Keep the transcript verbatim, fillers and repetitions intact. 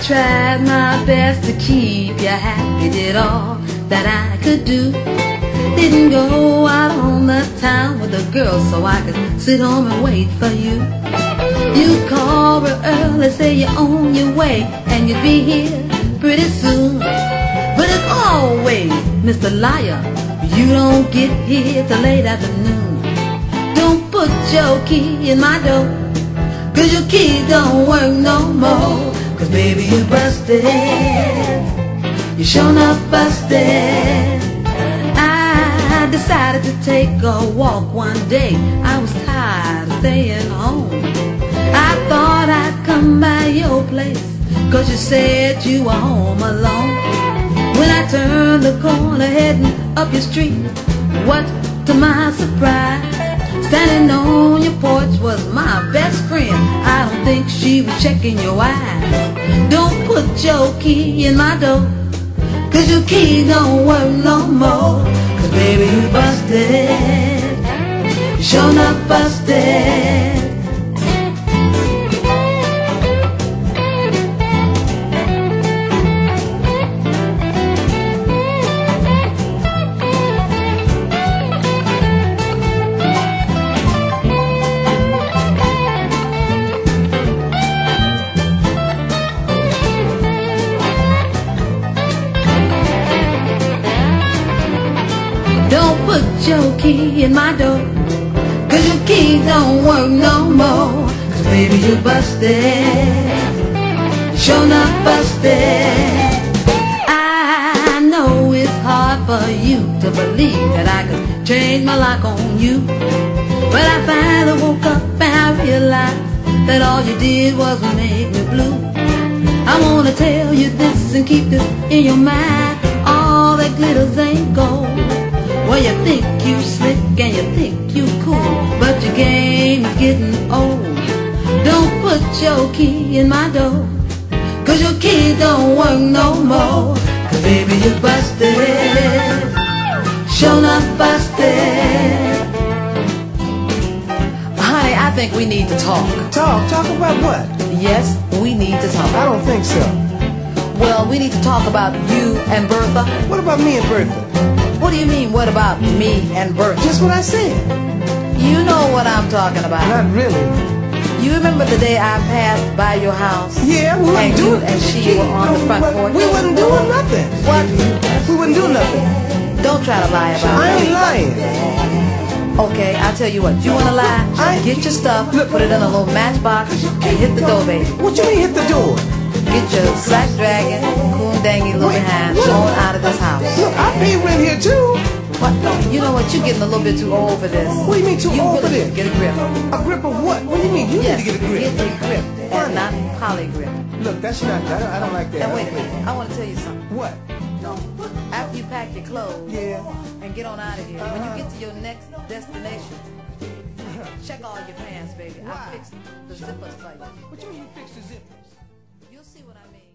tried my best to keep you happy, did all that I could do. Didn't go out on the town with a girl so I could sit home and wait for you. You call real early, say you're on your way, and you'd be here pretty soon. But as always, Mister Liar, you don't get here till late afternoon. Don't put your key in my door, 'cause your key don't work no more. 'Cause baby, you busted, you sure enough busted. I decided to take a walk one day. I was tired of staying home. I thought I'd come by your place, 'cause you said you were home alone. When I turned the corner heading up your street, what to my surprise, standing on your porch was my best friend. I don't think she was checking your eyes. Don't put your key in my door, 'cause your key don't work no more. 'Cause baby, you busted, you sure enough busted. Don't put your key in my door, 'cause your key don't work no more. 'Cause baby, you busted, sure not busted. I know it's hard for you to believe that I could change my lock on you, but I finally woke up and I realized that all you did was make me blue. I wanna tell you this and keep this in your mind: all that glitters ain't gold. Well, you think you slick and you think you cool, but your game is getting old. Don't put your key in my door, 'cause your key don't work no more. 'Cause baby, you busted, sure not busted. Honey, I think we need to talk. Talk? Talk about what? Yes, we need to talk. I don't think so. Well, we need to talk about you and Bertha. What about me and Bertha? What do you mean, what about me and Bertha? Just what I said. You know what I'm talking about. Not really. You remember the day I passed by your house? Yeah, we weren't and doing you and she were on the front porch. We wasn't doing nothing. What? We wasn't doing nothing. Don't try to lie about I it. ain't lying. Okay, I'll tell you what. You wanna lie? I- Get your stuff, Look. put it in a little matchbox, and hit the door, baby. What you mean hit the door? Get your slack dragging, coon-dangy little Wait, behind what? on out of this house. Look, I pay rent here too. What? You know what? You're getting a little bit too old for this. What do you mean too you old for really this? need to Get a grip. A grip of what? What do you mean? You Yes, need to get a grip. Get a grip, and not poly grip. Look, that's not. I don't, I don't like that. And I wait a don't minute, like I want to tell you something. that. What? No. After you pack your clothes Yeah. and get on out of here, when you get to your next destination, check all your pants, baby. Why? I fixed the zippers for you. What you mean you fixed the zippers? You'll see what I mean.